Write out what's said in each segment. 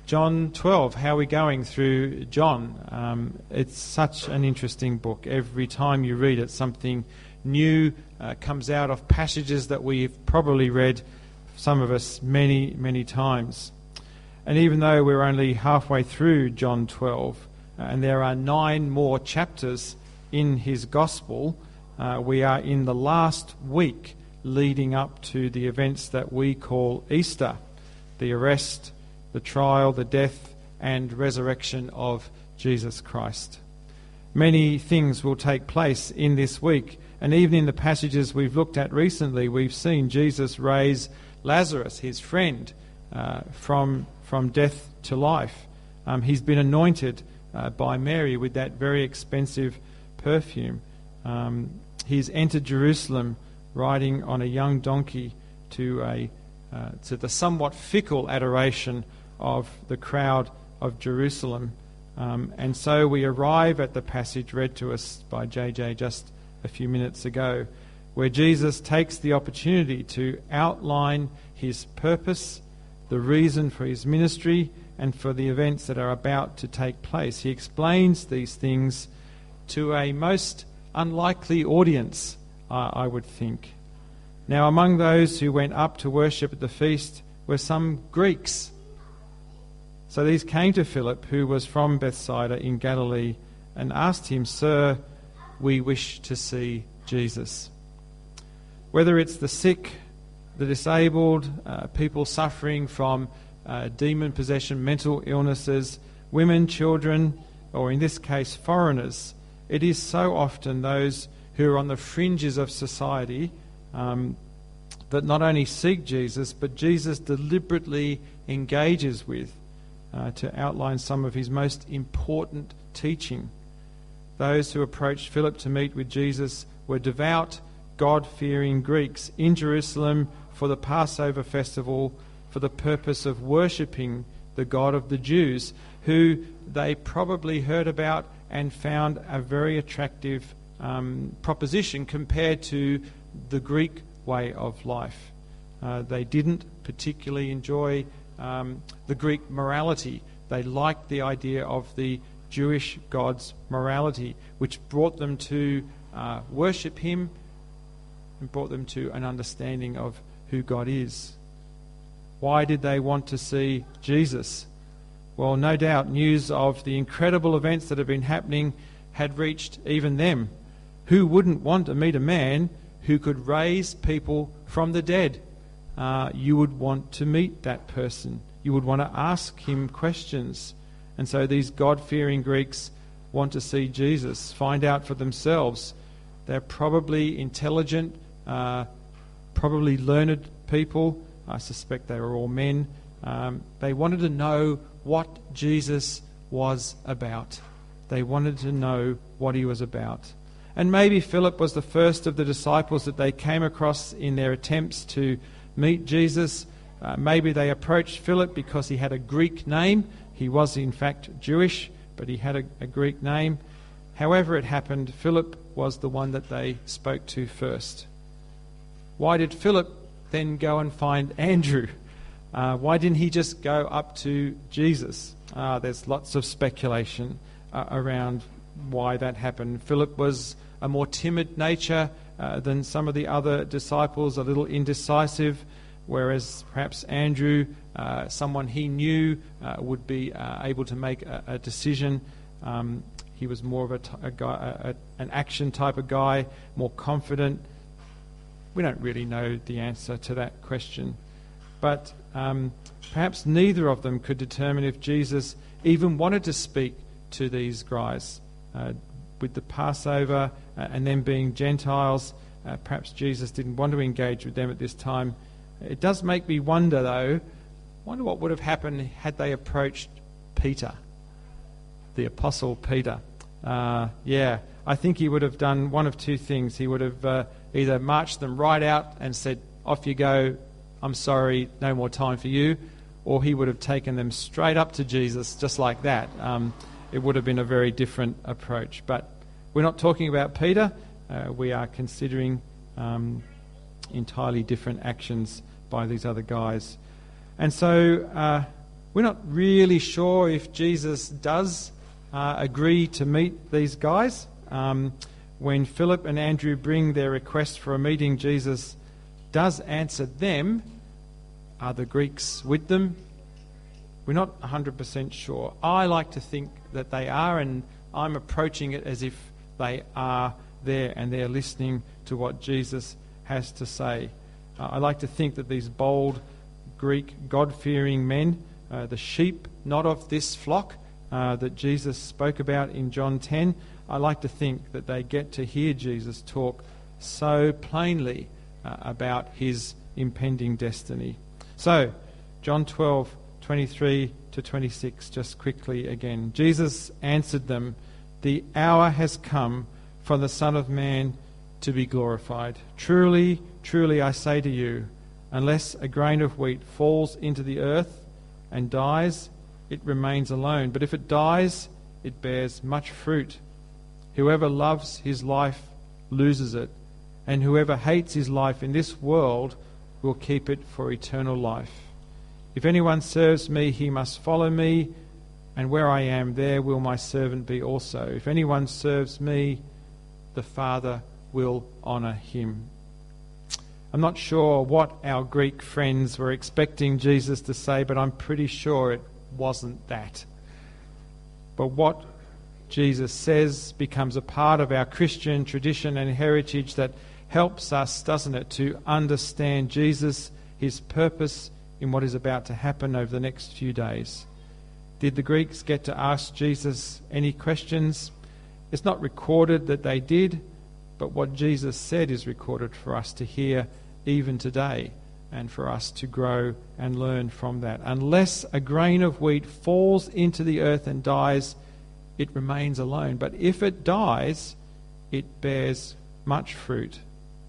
John 12, how are we going through John? It's such an interesting book. Every time you read it, something new comes out of passages that we've probably read, some of us, many, many times. And even though we're only halfway through John 12, and there are 9 more chapters in his gospel, we are in the last week leading up to the events that we call Easter, the arrest, the trial, the death and resurrection of Jesus Christ. Many things will take place in this week, and even in the passages we've looked at recently, we've seen Jesus raise Lazarus, his friend, from death to life. He's been anointed by Mary with that very expensive perfume. He's entered Jerusalem riding on a young donkey to the somewhat fickle adoration of the crowd of Jerusalem. And so we arrive at the passage read to us by JJ just a few minutes ago, where Jesus takes the opportunity to outline his purpose, the reason for his ministry, and for the events that are about to take place. He explains these things to a most unlikely audience, I would think. Now, among those who went up to worship at the feast were some Greeks. So these came to Philip, who was from Bethsaida in Galilee, and asked him, "Sir, we wish to see Jesus." Whether it's the sick, the disabled, people suffering from demon possession, mental illnesses, women, children, or in this case foreigners, it is so often those who are on the fringes of society that not only seek Jesus, but Jesus deliberately engages with to outline some of his most important teaching. Those who approached Philip to meet with Jesus were devout, God-fearing Greeks in Jerusalem for the Passover festival for the purpose of worshipping the God of the Jews, who they probably heard about and found a very attractive proposition compared to the Greek way of life. They didn't particularly enjoy the Greek morality. They liked the idea of the Jewish God's morality, which brought them to worship him and brought them to an understanding of who God is. Why did they want to see Jesus? Well, no doubt news of the incredible events that have been happening had reached even them. Who wouldn't want to meet a man who could raise people from the dead? You would want to meet that person. You would want to ask him questions. And so these God-fearing Greeks want to see Jesus, find out for themselves. They're probably intelligent, probably learned people. I suspect they were all men. They wanted to know what Jesus was about. They wanted to know what he was about. And maybe Philip was the first of the disciples that they came across in their attempts to meet Jesus. Maybe they approached Philip because he had a Greek name. He was in fact Jewish, but he had a Greek name. However it happened, Philip was the one that they spoke to first. Why did Philip then go and find Andrew? Why didn't he just go up to Jesus? There's lots of speculation around why that happened. Philip was a more timid nature than some of the other disciples, a little indecisive, whereas perhaps Andrew, someone he knew, would be able to make a decision. He was more of a guy, an action type of guy, more confident. We don't really know the answer to that question. But perhaps neither of them could determine if Jesus even wanted to speak to these guys. With the Passover and them being Gentiles, perhaps Jesus didn't want to engage with them at this time. It does make me wonder, though, what would have happened had they approached Peter, the Apostle Peter. I think he would have done one of two things. He would have either marched them right out and said, "Off you go, I'm sorry, no more time for you," or he would have taken them straight up to Jesus just like that. It would have been a very different approach. But we're not talking about Peter. We are considering entirely different actions by these other guys. And so We're not really sure if Jesus does agree to meet these guys. When Philip and Andrew bring their request for a meeting, Jesus does answer them. Are the Greeks with them? We're not 100% sure. I like to think that they are, and I'm approaching it as if they are there and they're listening to what Jesus has to say. I like to think that these bold Greek God-fearing men, the sheep not of this flock that Jesus spoke about in John 10, I like to think that they get to hear Jesus talk so plainly about his impending destiny. So, John 12:23 to 26, just quickly again. Jesus answered them, "The hour has come for the Son of Man to be glorified. Truly, truly I say to you, unless a grain of wheat falls into the earth and dies, it remains alone. But if it dies, it bears much fruit. Whoever loves his life loses it, and whoever hates his life in this world will keep it for eternal life. If anyone serves me, he must follow me, and where I am, there will my servant be also. If anyone serves me, the Father will honour him." I'm not sure what our Greek friends were expecting Jesus to say, but I'm pretty sure it wasn't that. But what Jesus says becomes a part of our Christian tradition and heritage that helps us, doesn't it, to understand Jesus, his purpose in what is about to happen over the next few days. Did the Greeks get to ask Jesus any questions? It's not recorded that they did, but what Jesus said is recorded for us to hear even today and for us to grow and learn from that. Unless a grain of wheat falls into the earth and dies, it remains alone. But if it dies, it bears much fruit.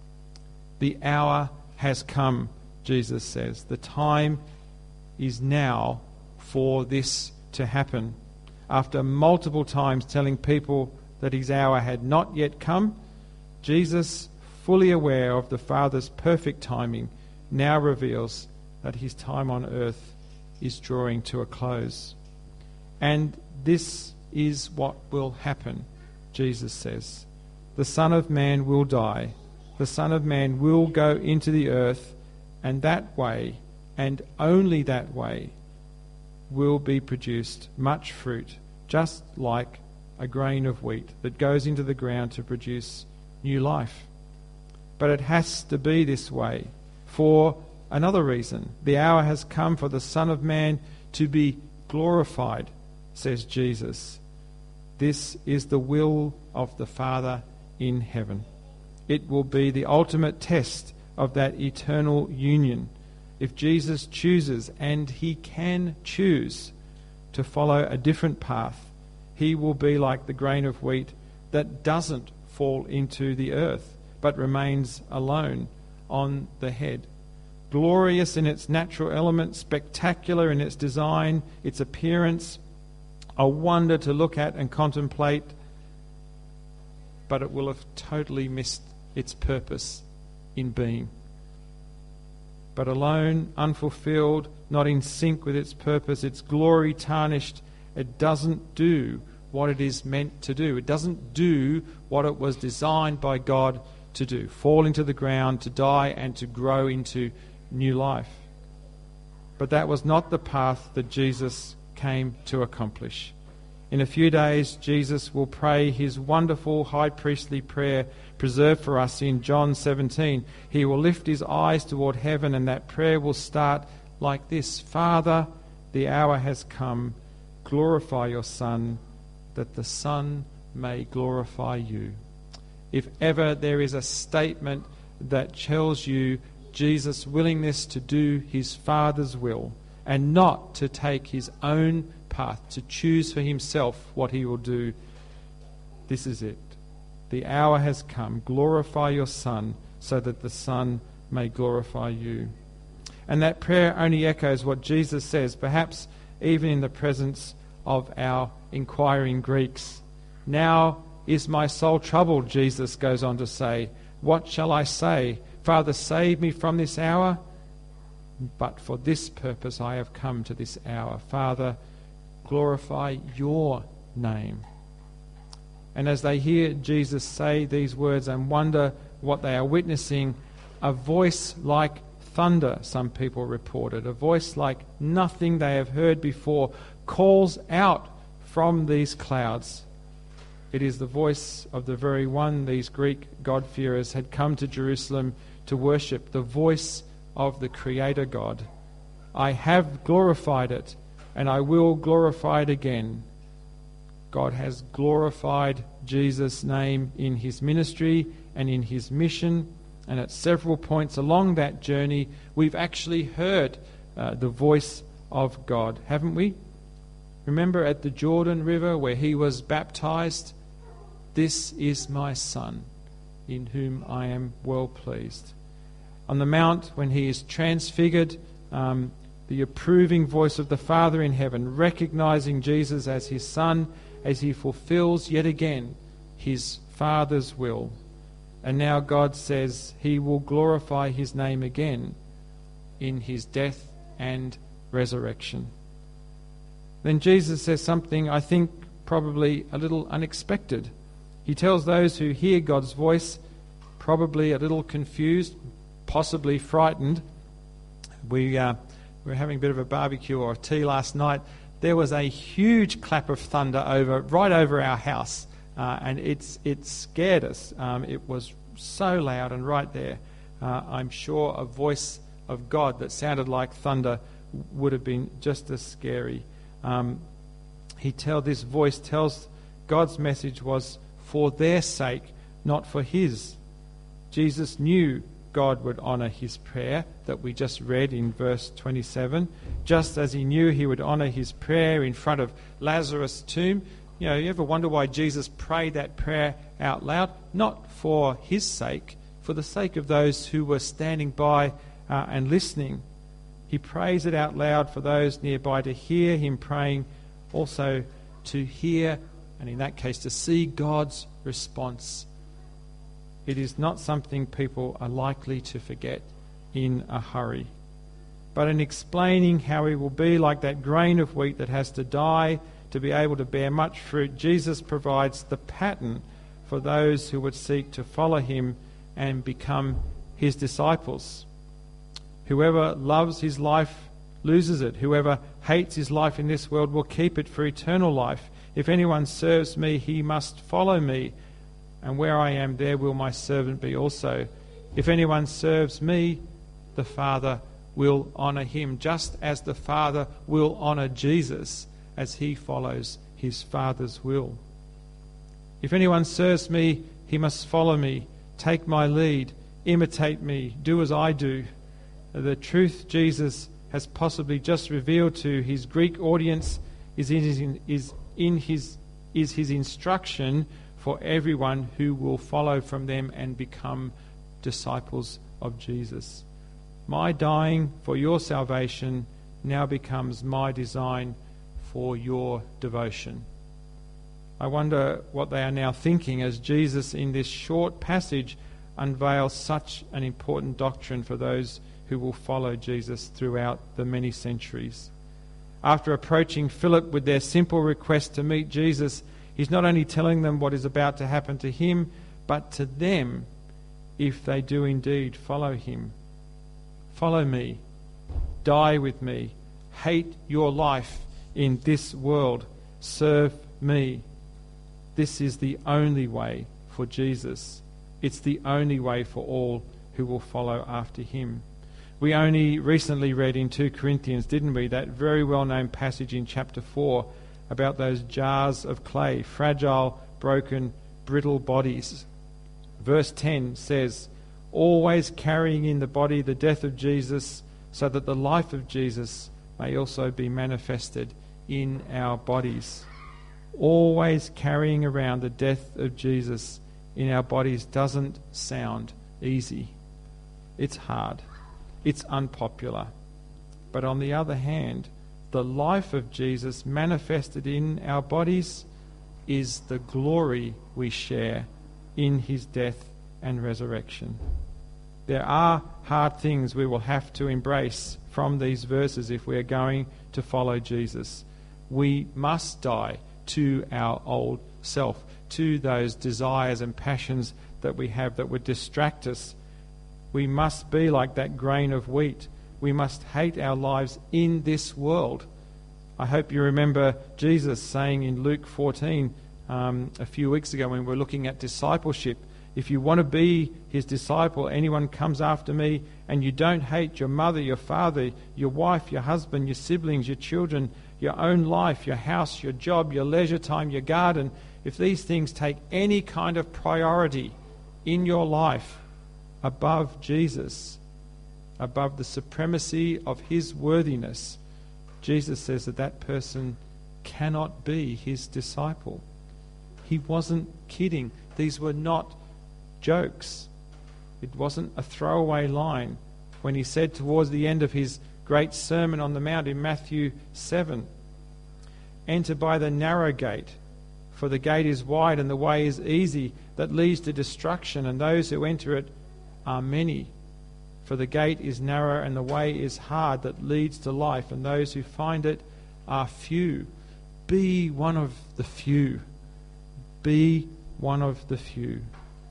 The hour has come, Jesus says. The time is now for this to happen. After multiple times telling people that his hour had not yet come, Jesus, fully aware of the Father's perfect timing, now reveals that his time on earth is drawing to a close. And this is what will happen, Jesus says. The Son of Man will die. The Son of Man will go into the earth, and that way, and only that way, will be produced much fruit, just like a grain of wheat that goes into the ground to produce new life. But it has to be this way for another reason. The hour has come for the Son of Man to be glorified, says Jesus. This is the will of the Father in heaven. It will be the ultimate test of that eternal union. If Jesus chooses, and he can choose, to follow a different path, he will be like the grain of wheat that doesn't fall into the earth, but remains alone on the head. Glorious in its natural element, spectacular in its design, its appearance, a wonder to look at and contemplate, but it will have totally missed its purpose in being. But alone, unfulfilled, not in sync with its purpose, its glory tarnished, it doesn't do what it is meant to do. It doesn't do what it was designed by God to do. Fall into the ground, to die, and to grow into new life. But that was not the path that Jesus came to accomplish. In a few days, Jesus will pray his wonderful high priestly prayer preserved for us in John 17. He will lift his eyes toward heaven, and that prayer will start like this: Father, the hour has come. Glorify your Son, that the Son may glorify you. If ever there is a statement that tells you Jesus' willingness to do his Father's will and not to take his own path, to choose for himself what he will do, this is it. The hour has come. Glorify your Son, so that the Son may glorify you. And that prayer only echoes what Jesus says, perhaps even in the presence of our inquiring Greeks. Now is my soul troubled, Jesus goes on to say. What shall I say? Father, save me from this hour. but for this purpose I have come to this hour. Father, glorify your name. And as they hear Jesus say these words and wonder what they are witnessing, a voice like thunder, some people reported, a voice like nothing they have heard before, calls out from these clouds. It is the voice of the very one these Greek God-fearers had come to Jerusalem to worship, the voice of the Creator God. I have glorified it, and I will glorify it again. God has glorified Jesus' name in his ministry and in his mission, and at several points along that journey, we've actually heard the voice of God, haven't we? Remember at the Jordan River where he was baptized? This is my Son, in whom I am well pleased. On the mount, when he is transfigured, the approving voice of the Father in heaven, recognizing Jesus as his Son, as he fulfills yet again his Father's will. And now God says he will glorify his name again in his death and resurrection. Then Jesus says something I think probably a little unexpected. He tells those who hear God's voice, probably a little confused, possibly frightened. We were having a bit of a barbecue or tea last night. There was a huge clap of thunder right over our house, and it scared us. It was so loud and right there. I'm sure a voice of God that sounded like thunder would have been just as scary. This voice tells God's message was for their sake, not for his. Jesus knew God would honour his prayer that we just read in verse 27, just as he knew he would honour his prayer in front of Lazarus' tomb. You ever wonder why Jesus prayed that prayer out loud? Not for his sake, for the sake of those who were standing by and listening. He prays it out loud for those nearby to hear him praying, also to hear, and in that case to see God's response. It is not something people are likely to forget in a hurry. But in explaining how he will be like that grain of wheat that has to die to be able to bear much fruit, Jesus provides the pattern for those who would seek to follow him and become his disciples. Whoever loves his life loses it. Whoever hates his life in this world will keep it for eternal life. If anyone serves me, he must follow me. And where I am, there will my servant be also. If anyone serves me, the Father will honour him, just as the Father will honour Jesus as he follows his Father's will. If anyone serves me, he must follow me, take my lead, imitate me, do as I do. The truth Jesus has possibly just revealed to his Greek audience is his instruction for everyone who will follow from them and become disciples of Jesus. My dying for your salvation now becomes my design for your devotion. I wonder what they are now thinking as Jesus in this short passage unveils such an important doctrine for those who will follow Jesus throughout the many centuries. After approaching Philip with their simple request to meet Jesus, he's not only telling them what is about to happen to him, but to them if they do indeed follow him. Follow me, die with me, hate your life in this world, serve me. This is the only way for Jesus. It's the only way for all who will follow after him. We only recently read in 2 Corinthians, didn't we, that very well-known passage in chapter 4 about those jars of clay, fragile, broken, brittle bodies. Verse 10 says, always carrying in the body the death of Jesus, so that the life of Jesus may also be manifested in our bodies. Always carrying around the death of Jesus in our bodies doesn't sound easy. It's hard. It's unpopular. But on the other hand, the life of Jesus manifested in our bodies is the glory we share in his death and resurrection. There are hard things we will have to embrace from these verses if we are going to follow Jesus. We must die to our old self, to those desires and passions that we have that would distract us. We must be like that grain of wheat. We must hate our lives in this world. I hope you remember Jesus saying in Luke 14 a few weeks ago when we were looking at discipleship, if you want to be his disciple, anyone comes after me and you don't hate your mother, your father, your wife, your husband, your siblings, your children, your own life, your house, your job, your leisure time, your garden, if these things take any kind of priority in your life above Jesus, above the supremacy of his worthiness, Jesus says that that person cannot be his disciple. He wasn't kidding. These were not jokes. It wasn't a throwaway line when he said towards the end of his great Sermon on the Mount in Matthew 7, "Enter by the narrow gate, for the gate is wide and the way is easy that leads to destruction, and those who enter it are many. For the gate is narrow and the way is hard that leads to life, and those who find it are few." Be one of the few. Be one of the few.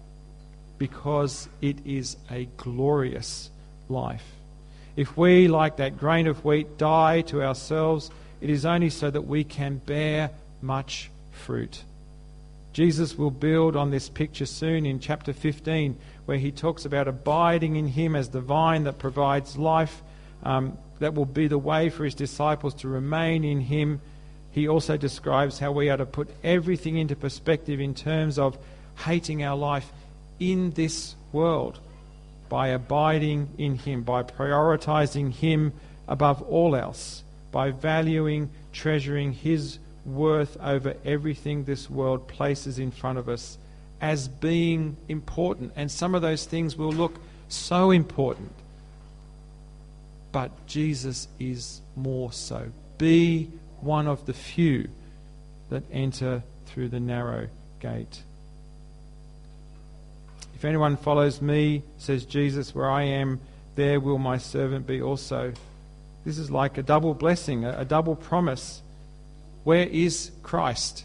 Because it is a glorious life. If we, like that grain of wheat, die to ourselves, it is only so that we can bear much fruit. Jesus will build on this picture soon in chapter 15, where he talks about abiding in him as the vine that provides life, that will be the way for his disciples to remain in him. He also describes how we are to put everything into perspective in terms of hating our life in this world by abiding in him, by prioritizing him above all else, by valuing, treasuring his worth over everything this world places in front of us as being important. And some of those things will look so important, but Jesus is more so. Be one of the few that enter through the narrow gate. "If anyone follows me," says Jesus, "where I am, there will my servant be also." This is like a double blessing, a double promise. Where is Christ?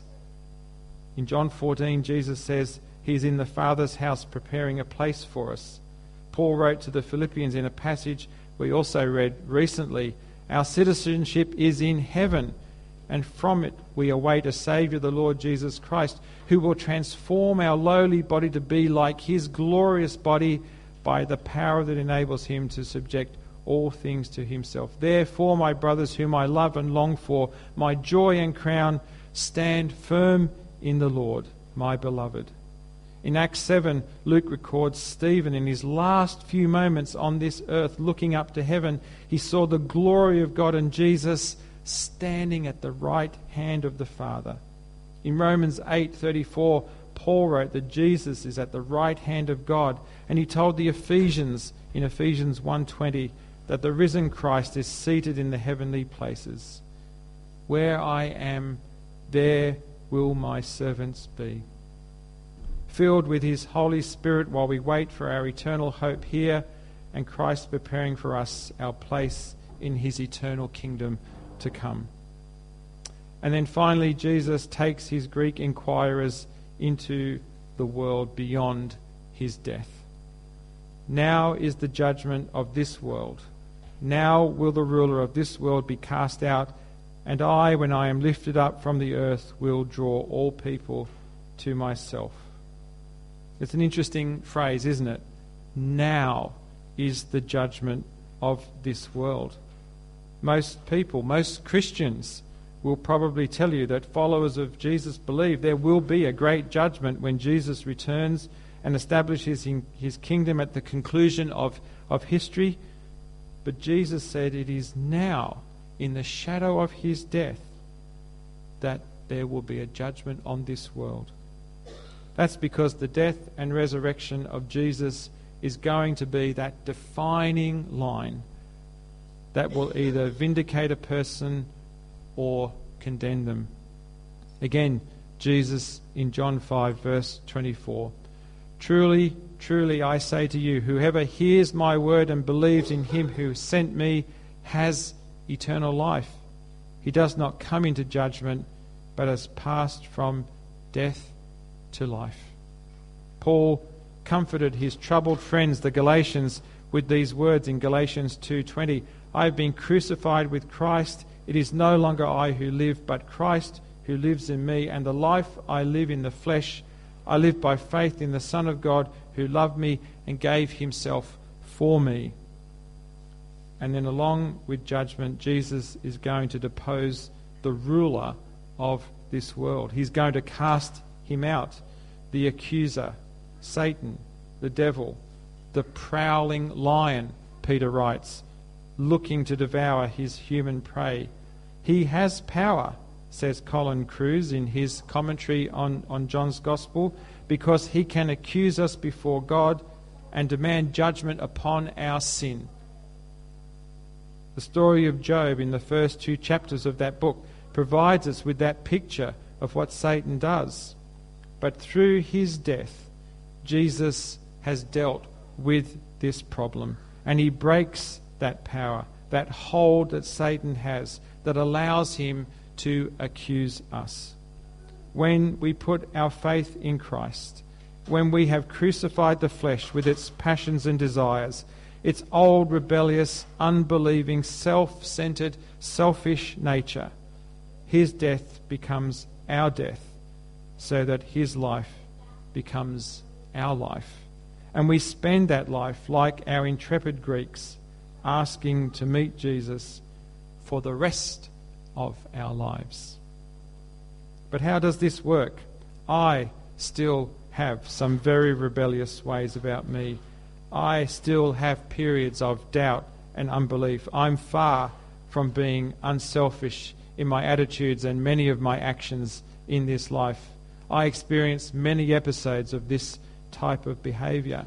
In John 14, Jesus says he's in the Father's house preparing a place for us. Paul wrote to the Philippians in a passage we also read recently, "Our citizenship is in heaven, and from it we await a Saviour, the Lord Jesus Christ, who will transform our lowly body to be like his glorious body by the power that enables him to subject all things to himself. Therefore, my brothers, whom I love and long for, my joy and crown, stand firm in the Lord, my beloved." In Acts 7, Luke records Stephen in his last few moments on this earth looking up to heaven. He saw the glory of God and Jesus standing at the right hand of the Father. In Romans 8:34, Paul wrote that Jesus is at the right hand of God, and he told the Ephesians in Ephesians 1:20 that the risen Christ is seated in the heavenly places. Where I am, there will my servants be. Filled with his Holy Spirit while we wait for our eternal hope here, and Christ preparing for us our place in his eternal kingdom to come. And then finally, Jesus takes his Greek inquirers into the world beyond his death. Now is the judgment of this world. Now will the ruler of this world be cast out, and I, when I am lifted up from the earth, will draw all people to myself. It's an interesting phrase, isn't it? Now is the judgment of this world. Most people, most Christians will probably tell you that followers of Jesus believe there will be a great judgment when Jesus returns and establishes his kingdom at the conclusion of history. But Jesus said it is now, in the shadow of his death, that there will be a judgment on this world. That's because the death and resurrection of Jesus is going to be that defining line that will either vindicate a person or condemn them. Again, Jesus in John 5 verse 24, "Truly, truly I say to you, whoever hears my word and believes in him who sent me has eternal life. He does not come into judgment, but has passed from death to life." Paul comforted his troubled friends, the Galatians, with these words in Galatians 2:20. "I have been crucified with Christ. It is no longer I who live, but Christ who lives in me. And the life I live in the flesh, I live by faith in the Son of God who loved me and gave himself for me." And then along with judgment, Jesus is going to depose the ruler of this world. He's going to cast him out, the accuser, Satan, the devil, the prowling lion, Peter writes, looking to devour his human prey. He has power, says Colin Kruse in his commentary on John's Gospel, because he can accuse us before God and demand judgment upon our sin. The story of Job in the first 2 chapters of that book provides us with that picture of what Satan does. But through his death, Jesus has dealt with this problem, and he breaks that power, that hold that Satan has that allows him to accuse us. When we put our faith in Christ, when we have crucified the flesh with its passions and desires, its old rebellious, unbelieving, self-centered, selfish nature, his death becomes our death, so that his life becomes our life. And we spend that life, like our intrepid Greeks, asking to meet Jesus for the rest of our lives. But how does this work? I still have some very rebellious ways about me. I still have periods of doubt and unbelief. I'm far from being unselfish in my attitudes and many of my actions in this life. I experience many episodes of this type of behavior.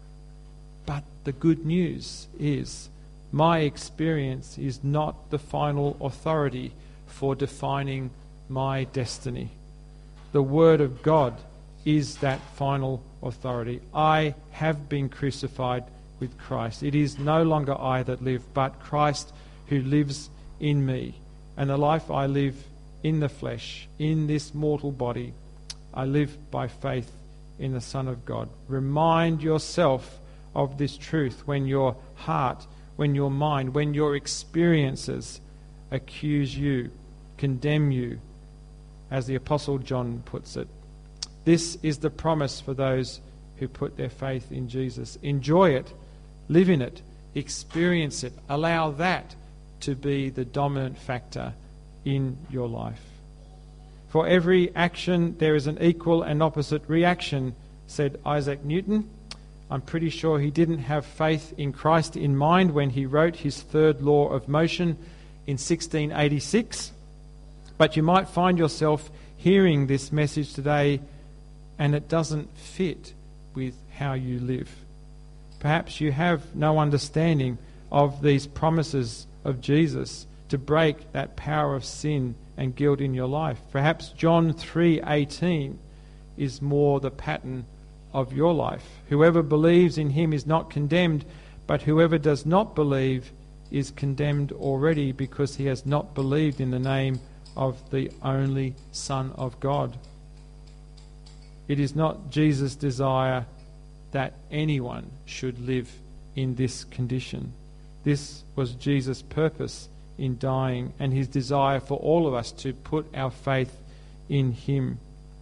But the good news is my experience is not the final authority for defining my destiny. The Word of God is that final authority. I have been crucified with Christ. It is no longer I that live, but Christ who lives in me. And the life I live in the flesh, in this mortal body, I live by faith in the Son of God. Remind yourself of this truth when your heart, when your mind, when your experiences accuse you, condemn you, as the Apostle John puts it. This is the promise for those who put their faith in Jesus. Enjoy it, live in it, experience it. Allow that to be the dominant factor in your life. For every action there is an equal and opposite reaction, said Isaac Newton. I'm pretty sure he didn't have faith in Christ in mind when he wrote his third law of motion in 1686. But you might find yourself hearing this message today and it doesn't fit with how you live. Perhaps you have no understanding of these promises of Jesus to break that power of sin and guilt in your life. Perhaps John 3:18 is more the pattern of your life. Whoever believes in him is not condemned, but whoever does not believe is condemned already because he has not believed in the name of the only Son of God. It is not Jesus' desire that anyone should live in this condition. This was Jesus' purpose in dying and his desire for all of us to put our faith in him.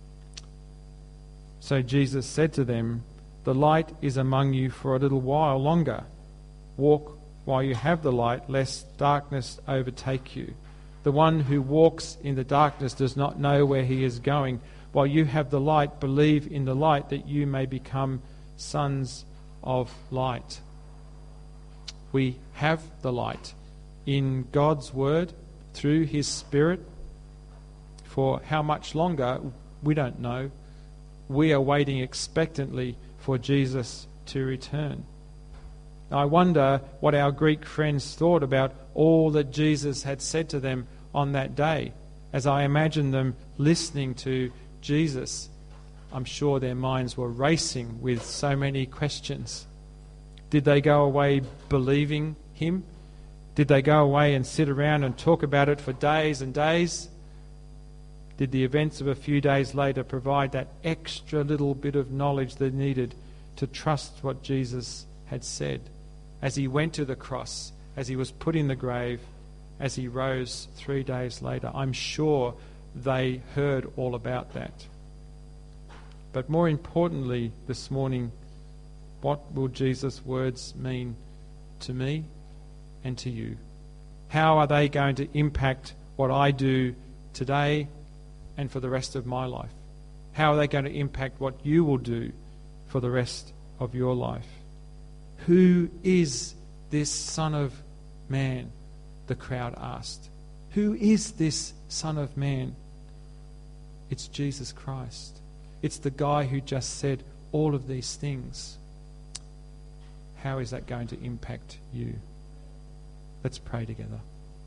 So Jesus said to them, "The light is among you for a little while longer. Walk while you have the light, lest darkness overtake you. The one who walks in the darkness does not know where he is going. While you have the light, believe in the light, that you may become sons of light." We have the light in God's word through his Spirit. For how much longer, we don't know. We are waiting expectantly for Jesus to return. I wonder what our Greek friends thought about all that Jesus had said to them on that day, as I imagine them listening to Jesus I'm sure their minds were racing with so many questions. Did they go away believing him? Did they go away and sit around and talk about it for days and days? Did the events of a few days later provide that extra little bit of knowledge they needed to trust what Jesus had said as he went to the cross, as he was put in the grave, as he rose 3 days later? I'm sure they heard all about that. But more importantly this morning, what will Jesus' words mean to me and to you? How are they going to impact what I do today and for the rest of my life? How are they going to impact what you will do for the rest of your life? Who is this Son of Man? The crowd asked. Who is this Son of Man? It's Jesus Christ. It's the guy who just said all of these things. How is that going to impact you? Let's pray together.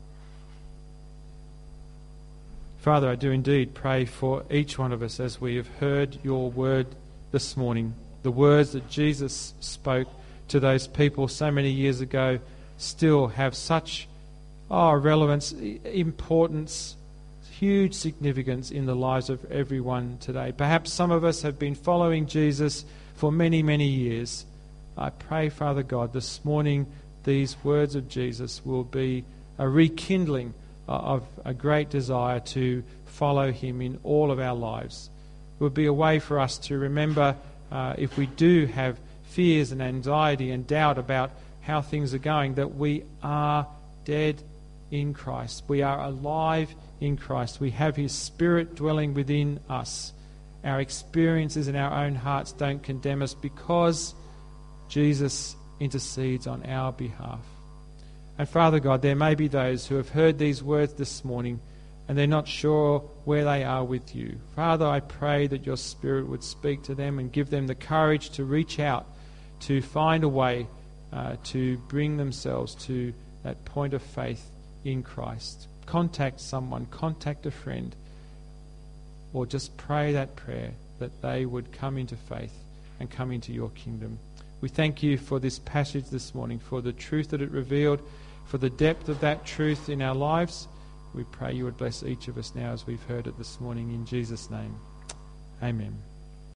Father, I do indeed pray for each one of us as we have heard your word this morning. The words that Jesus spoke to those people so many years ago still have such relevance, importance, huge significance in the lives of everyone today. Perhaps some of us have been following Jesus for many, many years. I pray, Father God, this morning these words of Jesus will be a rekindling of a great desire to follow him in all of our lives. It would be a way for us to remember if we do have fears and anxiety and doubt about how things are going, that we are dead in Christ. We are alive in Christ. We have his Spirit dwelling within us. Our experiences in our own hearts don't condemn us because Jesus intercedes on our behalf. And Father God, there may be those who have heard these words this morning and they're not sure where they are with you. Father, I pray that your Spirit would speak to them and give them the courage to reach out, to find a way to bring themselves to that point of faith in Christ. Contact someone, contact a friend, or just pray that prayer that they would come into faith and come into your kingdom. We thank you for this passage this morning, for the truth that it revealed, for the depth of that truth in our lives. We pray you would bless each of us now as we've heard it this morning in Jesus' name. Amen.